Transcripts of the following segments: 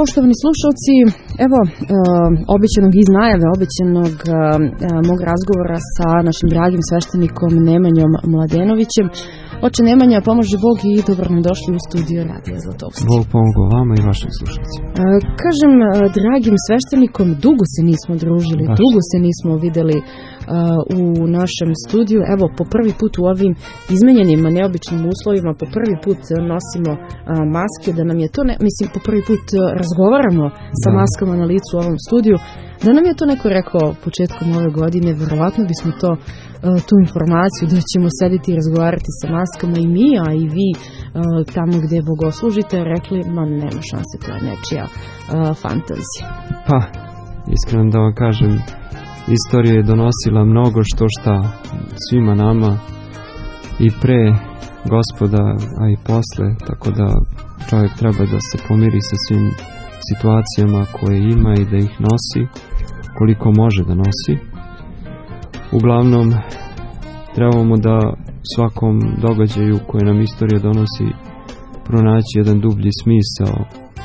poštovani slušalci, evo obećanog iz najave, obećanog mog razgovora sa našim dragim sveštenikom Nemanjom Mladenovićem. Oče Nemanja, pomože Bog i dobro nam došli u studio Radija Zlatovski. Bog pomogao vama i vašim slušalcima. Kažem, dragim sveštenikom, dugo se nismo družili, dugo se nismo videli u našem studiju. Evo, po prvi put u ovim izmenjenim, neobičnim uslovima, po prvi put nosimo maske, da nam je to, po prvi put razgovaramo sa maskama na licu u ovom studiju. Da nam je to neko rekao početkom ove godine, verovatno bismo tu informaciju da ćemo sediti i razgovarati sa maskama i mi, a i vi tamo gdje bogoslužite, rekli, ma nema šanse, to je nečija fantazija. Pa, iskreno da vam kažem, istorija je donosila mnogo šta svima nama i pre Gospoda, a i posle, tako da čovjek treba da se pomiri sa svim situacijama koje ima i da ih nosi koliko može da nosi. Uglavnom, trebamo da svakom događaju koje nam istorija donosi pronaći jedan dublji smisao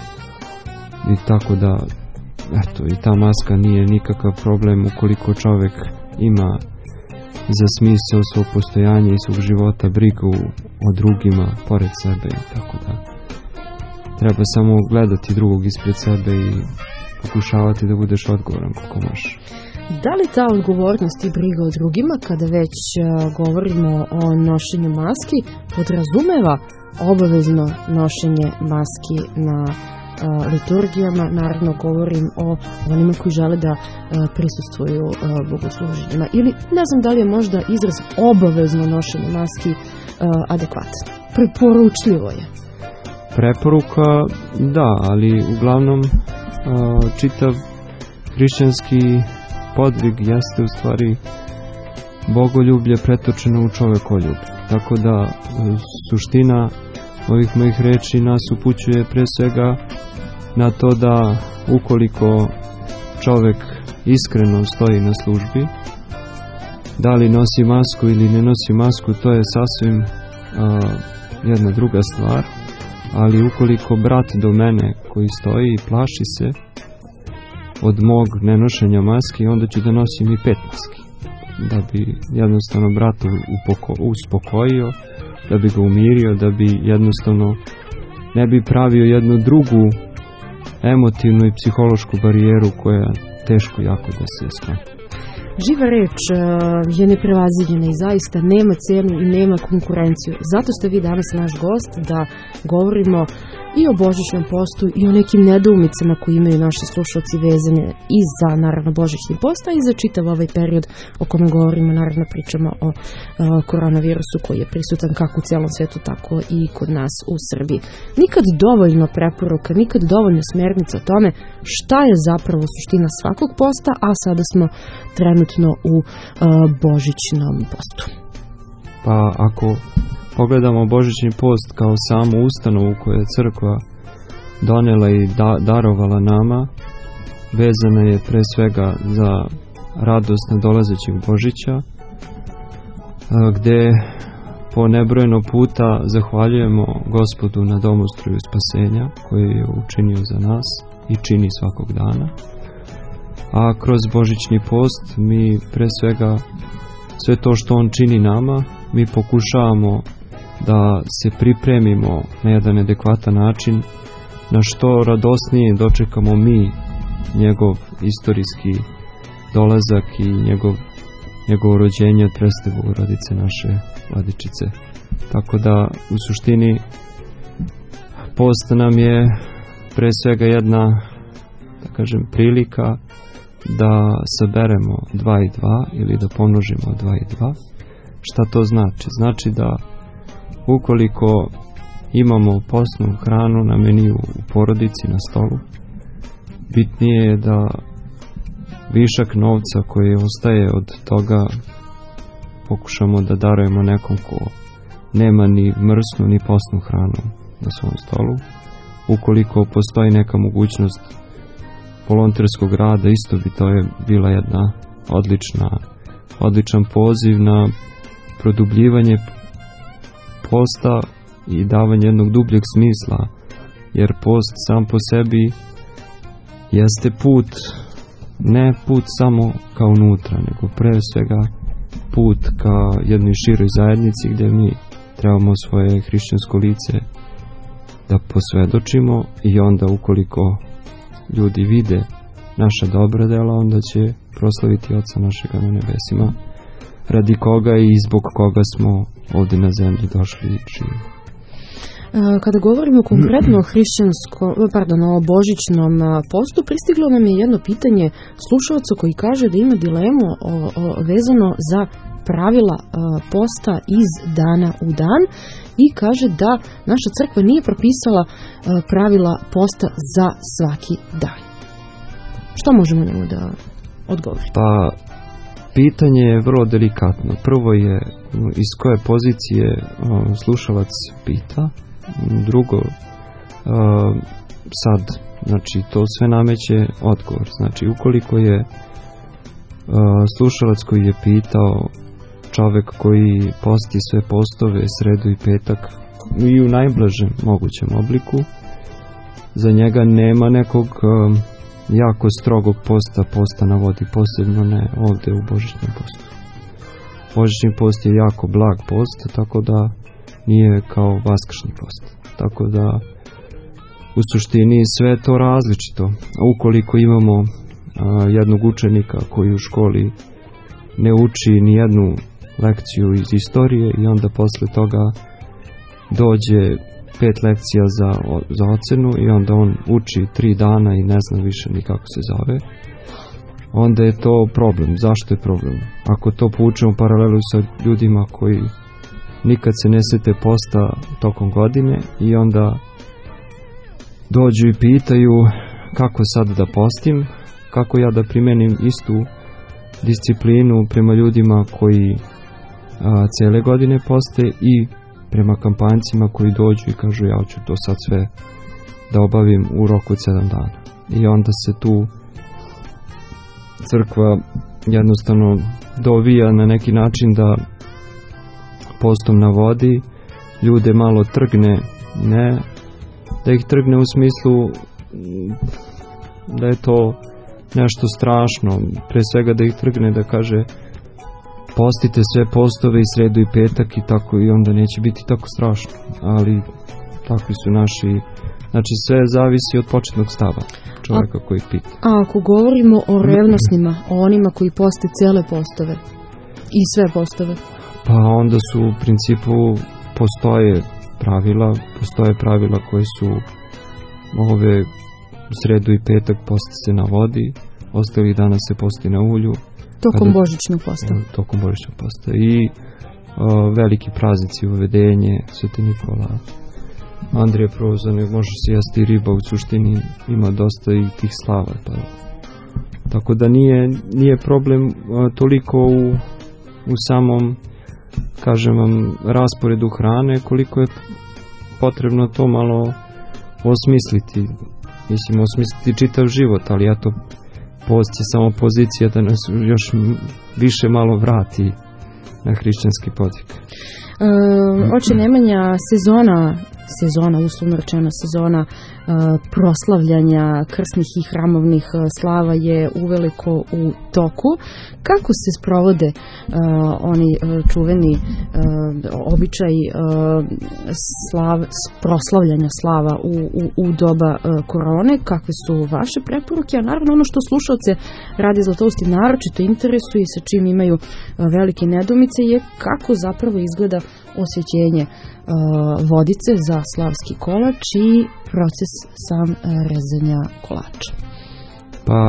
i tako da i ta maska nije nikakav problem ukoliko čovjek ima za smisao svog postojanja i svog života brigu o drugima pored sebe, tako da treba samo gledati drugog ispred sebe i pokušavati da budeš odgovoran kako možeš. Da li ta odgovornost i briga o drugima, kada već govorimo o nošenju maski, podrazumeva obavezno nošenje maski na liturgijama? Naravno govorim o onima koji žele da prisustvuju bogosluženjima. Ili ne znam da li je možda izraz obavezno nošenje maski adekvatan. Preporučljivo je. Preporuka da, ali uglavnom čitav hrišćanski podvig jeste u stvari bogoljublje pretočeno u čovekoljublje. Tako da suština ovih mojih reči nas upućuje pre svega na to da ukoliko čovek iskreno stoji na službi, da li nosi masku ili ne nosi masku, to je sasvim jedna druga stvar, ali ukoliko brat do mene koji stoji i plaši se od mog nenošenja maski, onda ću da nosim i 5 maski, da bi jednostavno brata uspokojio, da bi ga umirio, da bi jednostavno ne bi pravio jednu drugu emotivnu i psihološku barijeru koja je teško jako da se skloni. Živa reč je neprevaziđena i zaista nema cenu i nema konkurenciju. Zato ste vi danas naš gost da govorimo i o božićnom postu i o nekim nedoumicama koje imaju naši slušalci vezane i za naravno božićni post, a i za čitav ovaj period o kome govorimo. Naravno pričamo o koronavirusu koji je prisutan kako u celom svetu, tako i kod nas u Srbiji. Nikad dovoljno preporuka, nikad dovoljno smjernica o tome šta je zapravo suština svakog posta, a sada smo trenutno u božićnom postu. Pa ako pogledamo božićni post kao samu ustanovu koju je crkva donela i darovala nama, vezana je pre svega za radost nadolazećeg Božića, gde po nebrojeno puta zahvaljujemo Gospodu na domostroju spasenja koji je učinio za nas i čini svakog dana. A kroz božićni post mi pre svega sve to što on čini nama, mi pokušavamo da se pripremimo na jedan adekvatan način, na što radosnije dočekamo mi njegov istorijski dolazak i njegovo rođenje od Treste Bogorodice naše Vladičice. Tako da u suštini post nam je pre svega jedna, da kažem, prilika da saberemo 2 i 2 ili da pomnožimo 2 i 2. Šta to znači? Znači da ukoliko imamo postnu hranu na meniju u porodici na stolu, bitnije je da višak novca koji ostaje od toga pokušamo da darujemo nekom ko nema ni mrsnu ni postnu hranu na svom stolu. Ukoliko postoji neka mogućnost volonterskog rada, isto bi to je bila jedna odličan poziv na produbljivanje posta i davanje jednog dubljeg smisla, jer post sam po sebi jeste put, ne put samo ka unutra, nego pre svega put ka jednoj široj zajednici gdje mi trebamo svoje hrišćansko lice da posvedočimo i onda ukoliko ljudi vide naša dobra dela, onda će proslaviti Oca našega na nebesima, radi koga i zbog koga smo ovdje na zemlji došli i živimo. Kada govorimo konkretno o božićnom postu, pristiglo nam je jedno pitanje slušalca koji kaže da ima dilemu vezano za pravila posta iz dana u dan i kaže da naša crkva nije propisala pravila posta za svaki dan. Što možemo njemu da odgovorimo? Pa, pitanje je vrlo delikatno. Prvo je iz koje pozicije slušalac pita. Drugo, sad, znači to sve nameće odgovor. Znači, ukoliko je slušalac koji je pitao čovek koji posti sve postove sredu i petak i u najblažem mogućem obliku, za njega nema nekog jako strogog posta na vodi, posebno ne ovdje u božićnom postu. Božićni post je jako blag post, tako da nije kao vaskršnji post. Tako da u suštini sve to različito. Ukoliko imamo jednog učenika koji u školi ne uči ni jednu lekciju iz istorije i onda posle toga dođe 5 lekcija za ocenu i onda on uči 3 dana i ne zna više ni kako se zove, onda je to problem. Zašto je problem? Ako to povučemo paralelu sa ljudima koji nikad se ne sete posta tokom godine i onda dođu i pitaju kako sad da postim, kako ja da primenim istu disciplinu prema ljudima koji cele godine poste i prema kampanjcima koji dođu i kažu ja ću to sad sve da obavim u roku od 7 dana. I onda se tu crkva jednostavno dovija na neki način da postom na vodi ljude malo trgne, ne da ih trgne u smislu da je to nešto strašno, pre svega da ih trgne da kaže postite sve postove i sredu i petak i tako, i onda neće biti tako strašno, ali takvi su naši, znači sve zavisi od početnog stava čovjeka koji pita. A ako govorimo o revnosnima, o onima koji poste cele postove i sve postove? Pa onda su u principu postoje pravila koje su ove sredu i petak posti se na vodi, ostalih dana se posti na ulju. Tokom božićnog posta. Tokom božićnog posta. I veliki praznici, uvedenje, Sveti Nikola, Andrije Prvozvanog, može se jesti riba, u suštini ima dosta i tih slava. Tako da nije problem toliko u samom, kažem vam, rasporedu hrane, koliko je potrebno to malo osmisliti. Mislim, osmisliti čitav život, ali ja to post je samo pozicija da nas još više malo vrati na hrišćanski podvig. Oče Nemanja, sezona, uslovno rečeno sezona proslavljanja krsnih i hramovnih slava je uveliko u toku. Kako se sprovode oni čuveni običaji proslavljanja slava u doba korone? Kakve su vaše preporuke? A naravno ono što slušalce Radija Zlatovosti naročito interesuje i sa čim imaju velike nedoumice je kako zapravo izgleda osvećenje vodice za slavski kolač i proces sam rezanja kolača. Pa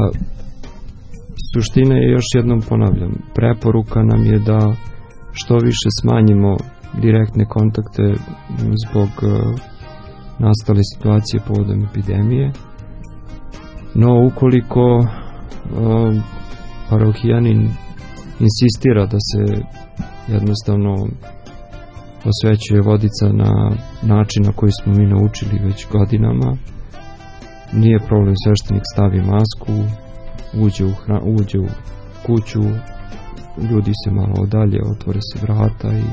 suština je, još jednom ponavljam, preporuka nam je da što više smanjimo direktne kontakte zbog nastale situacije povodom epidemije, no ukoliko parohijanin insistira da se jednostavno osvećuje vodica na način na koji smo mi naučili već godinama, nije problem, sveštenik stavi masku, uđe u kuću, ljudi se malo odalje, otvore se vrata i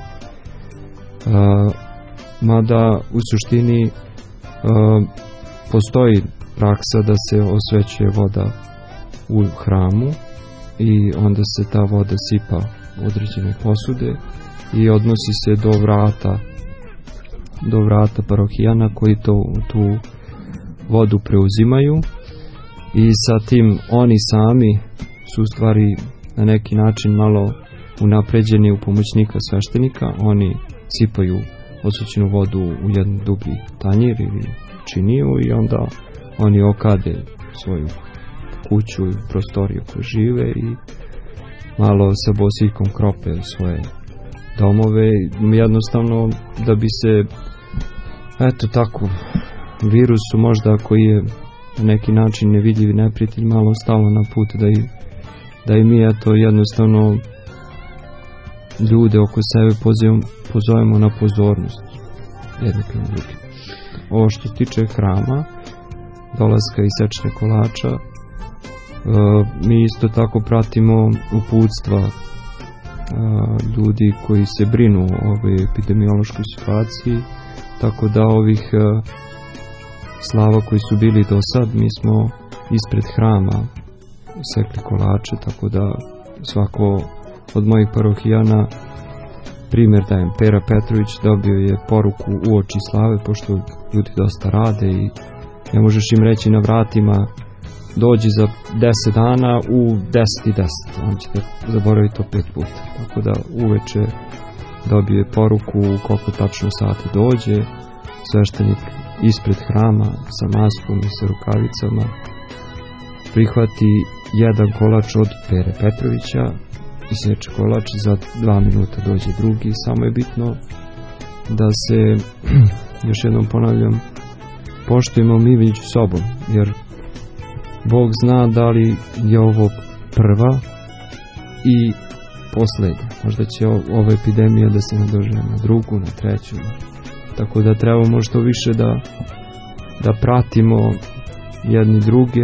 mada u suštini postoji praksa da se osvećuje voda u hramu i onda se ta voda sipa u određene posude i odnosi se do vrata parohijana koji tu vodu preuzimaju i sa tim oni sami su u stvari na neki način malo unapređeni u pomoćnika sveštenika. Oni sipaju osvećenu vodu u jedan dublji tanjir ili činiju i onda oni okade svoju kuću i prostoriju koju žive i malo sa bosiljkom krope svoje domove, jednostavno da bi se eto tako virusu možda koji je na neki način nevidljivi neprijatelj malo stalo na put da i mi eto jednostavno ljude oko sebe pozovemo na pozornost jedni prema drugim. Ovo što se tiče hrama, dolaska i sečne kolača, mi isto tako pratimo uputstva ljudi koji se brinu o ovoj epidemiološkoj situaciji, tako da ovih slava koji su bili do sad, mi smo ispred hrama sekli kolače, tako da svako od mojih parohijana, primjer dajem, Pera Petrović dobio je poruku uoči slave, pošto ljudi dosta rade i ne možeš im reći na vratima dođi za 10 dana u 10:10, on će te zaboraviti to 5 puta, tako da uveče dobio je poruku koliko tačno sati dođe, sveštenik ispred hrama sa maskom i sa rukavicama prihvati jedan kolač od Pere Petrovića i seče kolač, za 2 minuta dođe drugi. Samo je bitno da se, još jednom ponavljam, poštujemo mi među sobom, jer Bog zna da li je ovo prva i poslednja. Možda će ova epidemija da se nadože na drugu, na treću. Tako da trebamo što više da pratimo jedni druge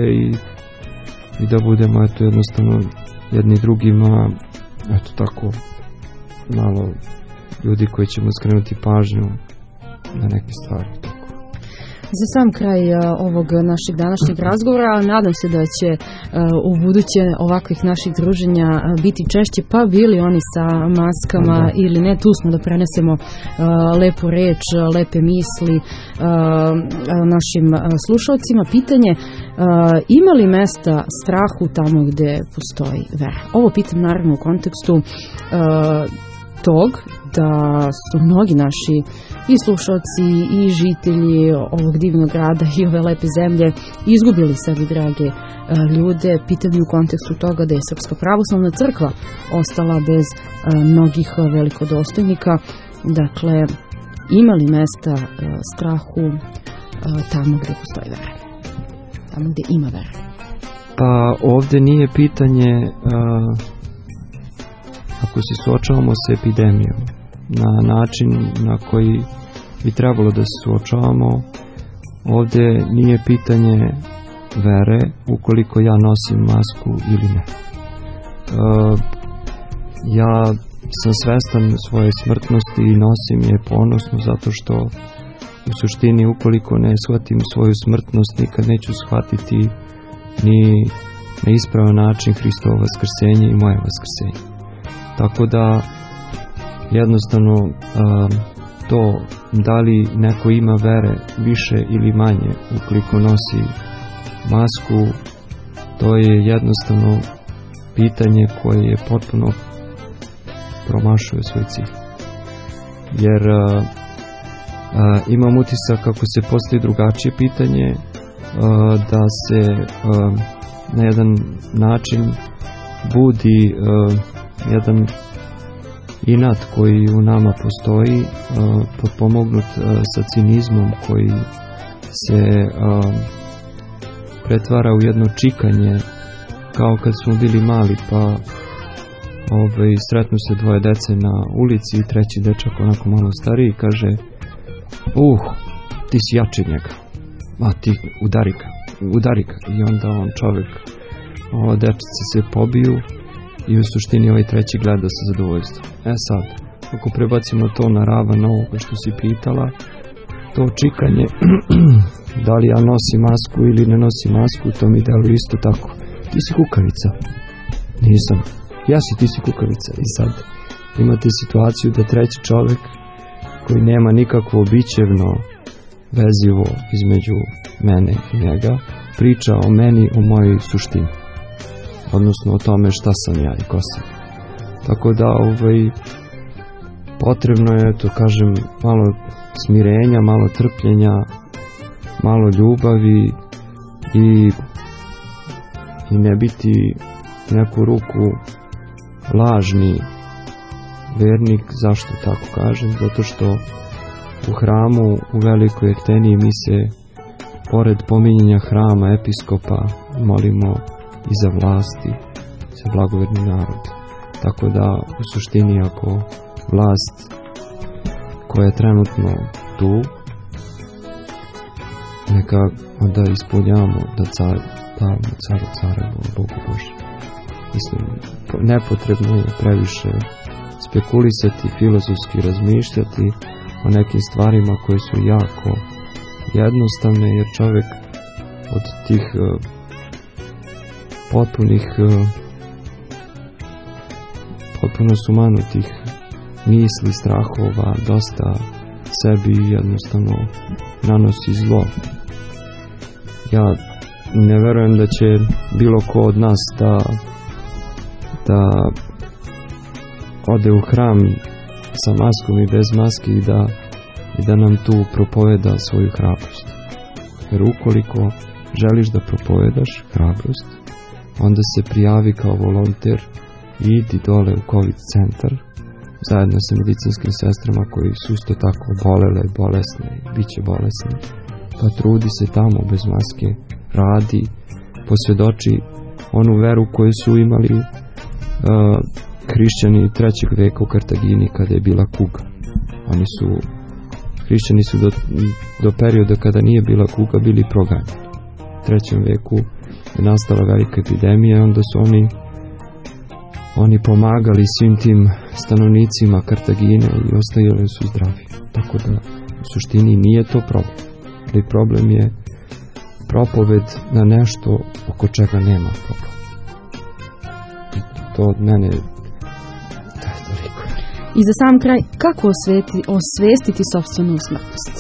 i da budemo eto jednostavno jedni drugima eto tako malo ljudi koji ćemo skrenuti pažnju na neke stvari. Za sam kraj ovog našeg današnjeg razgovora, nadam se da će u buduće ovakvih naših druženja biti češće, pa bili oni sa maskama ili ne, tu smo da prenesemo lepu reč, lepe misli našim slušalcima. Pitanje, ima li mesta strahu tamo gde postoji vera? Ovo pitam naravno u kontekstu tog da su mnogi naši i slušalci i žitelji ovog divnog grada i ove lepe zemlje izgubili sebi drage ljude, pitanje u kontekstu toga da je Srpska pravoslavna crkva ostala bez mnogih velikodostojnika. Dakle, ima li mesta strahu tamo gde postoji vera? Tamo gde ima vera? Pa ovde nije pitanje ako se suočavamo sa epidemijom na način na koji bi trebalo da se suočavamo, ovde nije pitanje vere ukoliko ja nosim masku ili ne. Ja sam svestan svoje smrtnosti i nosim je ponosno zato što u suštini ukoliko ne shvatim svoju smrtnost nikad neću shvatiti ni na ispravan način Hristovo vaskrsenje i moje vaskrsenje. Tako da jednostavno to da li neko ima vere više ili manje ukoliko nosi masku, to je jednostavno pitanje koje je potpuno promašuje svoj cilj. Jer imam utisak kako se postavi drugačije pitanje, da se na jedan način budi jedan inat koji u nama postoji, potpomognut sa cinizmom koji se pretvara u jedno čikanje, kao kad smo bili mali pa sretnu se dvoje dece na ulici i treći dečak onako malo stariji kaže ti si jači njega, a ti udari ga i onda on čovjek, dečice se pobiju i u suštini ovaj treći gleda sa zadovoljstvom. Sad, ako prebacimo to na ravan ovoga što si pitala, to čikanje da li ja nosim masku ili ne nosim masku, to mi deluje isto tako. Ti si kukavica. Nisam. Ja si, ti si kukavica. I sad imate situaciju da treći čovjek koji nema nikakvo bićevno vezivo između mene i njega priča o meni, o mojoj suštini, odnosno o tome šta sam ja i ko sam. Tako da potrebno je, to kažem, malo smirenja, malo trpljenja, malo ljubavi i ne biti neku ruku lažni vernik. Zašto tako kažem? Zato što u hramu u Velikoj Ekteniji mi se pored pominjanja hrama, episkopa, molimo i za vlasti, za blagoverni narod. Tako da u suštini ako vlast koja je trenutno tu, neka onda ispunjamo da damo caru carevo, Bogu Bože. Mislim, nepotrebno je previše spekulisati, filozofski razmišljati o nekim stvarima koje su jako jednostavne, jer čovjek od tih potpuno sumanutih misli, strahova, dosta sebi jednostavno nanosi zlo. Ja ne verujem da će bilo ko od nas da ode u hram sa maskom i bez maske i da nam tu propoveda svoju hrabrost. Jer ukoliko želiš da propovedaš hrabrost, onda se prijavi kao volonter i idi dole u COVID centar zajedno sa medicinskim sestrama koji su isto tako bolele, bolesne, bit će bolesne. Pa trudi se tamo bez maske, radi, posvjedoči onu veru koju su imali hrišćani 3. veka u Kartagini kada je bila kuga. Hrišćani su do perioda kada nije bila kuga bili proganjani. U 3. veku je nastala velika epidemija i onda su oni pomagali svim tim stanovnicima Kartagine i ostajali su zdravi. Tako da u suštini nije to problem. Ali problem je propoved na nešto oko čega nema problem. To od mene toliko. I za sam kraj, kako osvestiti sopstvenu smrtnost?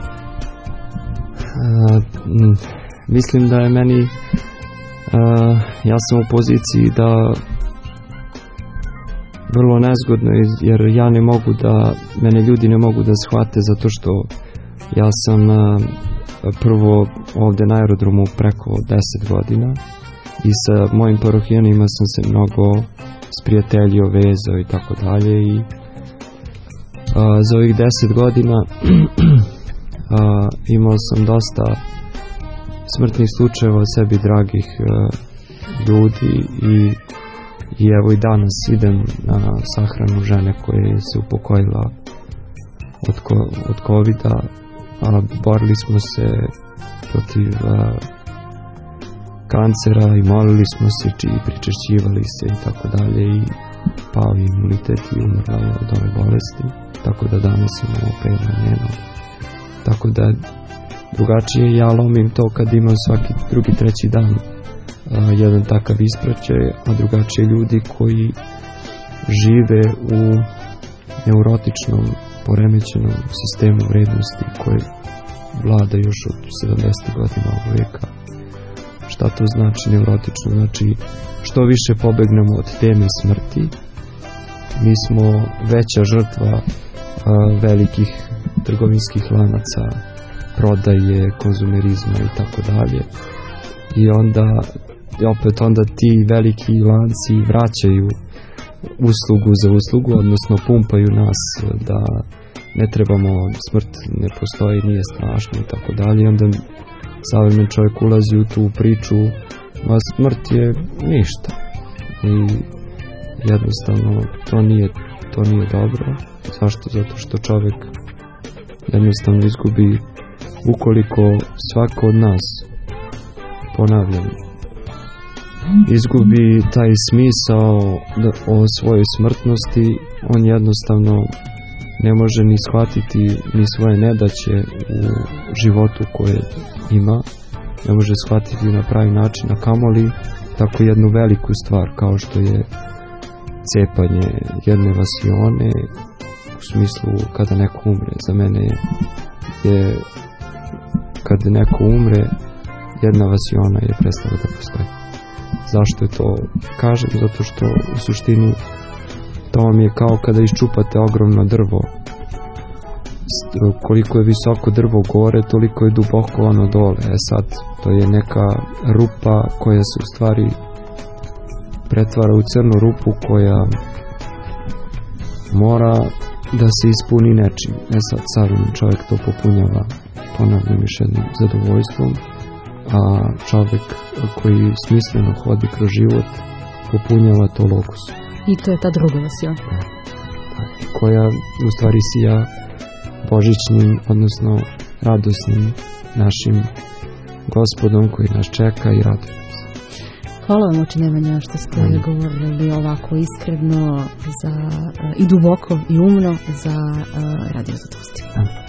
Mislim da je meni ja sam u poziciji da vrlo nezgodno, jer ja ne mogu mene ljudi ne mogu da shvate, zato što ja sam prvo ovde na aerodromu preko 10 godina i sa mojim parohijanima sam se mnogo sprijateljio, vezao i tako dalje, i za ovih 10 godina imao sam dosta smrtnih slučajeva sebi dragih ljudi i evo i danas idem na sahranu žene koja se upokojila od COVID-a, a borili smo se protiv kancera i molili smo se i pričešćivali se i tako dalje, i pao imunitet i umrla je od ove bolesti, tako da danas imamo opera njeno. Tako da drugačije ja lomim to kad imam svaki drugi, treći dan jedan takav ispraćaj, a drugačije ljudi koji žive u neurotičnom, poremećenom sistemu vrednosti koji vlada još od 70. godina ovog veka. Šta to znači neurotično? Znači, što više pobegnemo od teme smrti, mi smo veća žrtva velikih trgovinskih lanaca, prodaje, konzumerizma i tako dalje. I onda ti veliki lanci vraćaju uslugu za uslugu, odnosno pumpaju nas da ne trebamo, smrt ne postoji, nije strašno i tako dalje. Onda savremen čovjek ulazi u tu priču, a smrt je ništa. I jednostavno to nije dobro. Zašto? Zato što čovjek jednostavno izgubi, ukoliko svako od nas, ponavljam, izgubi taj smisao o svojoj smrtnosti, on jednostavno ne može ni shvatiti ni svoje nedaće u životu koje ima, ne može shvatiti na pravi način, a kamoli tako jednu veliku stvar kao što je cepanje jedne vasione, u smislu kada neko umre. Za mene je kada neko umre, jedna vasiona je prestala da postoji. Zašto je to kažem? Zato što u suštini to vam je kao kada iščupate ogromno drvo. Koliko je visoko drvo gore, toliko je duboko ono dole. Sad, to je neka rupa koja se u stvari pretvara u crnu rupu koja mora da se ispuni nečim. Sad, savremen čovjek to popunjava, ponavljam još jednim zadovoljstvom, a čovjek koji smisleno hodi kroz život popunjava to logosom. I to je ta druga vasiona. Koja u stvari sija božićnim, odnosno radosnim našim Gospodom koji nas čeka i raduje nas. Hvala vam, oče Nemanja, što ste govorili ovako iskreno i duboko i umno za Radio Zadovoljstvo.